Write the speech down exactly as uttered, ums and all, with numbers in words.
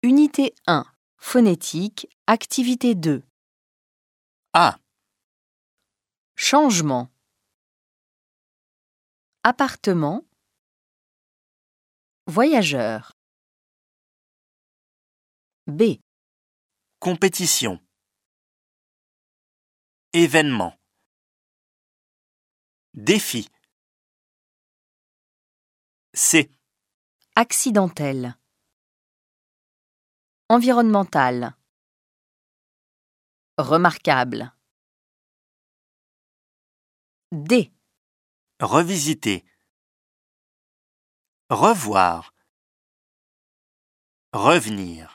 Unité un. Phonétique. Activité deux. A. Changement. Appartement. Voyageur. B. Compétition. Événement. Défi. C. Accidentel. Environnemental. Remarquable. D. Revisiter. Revoir. Revenir.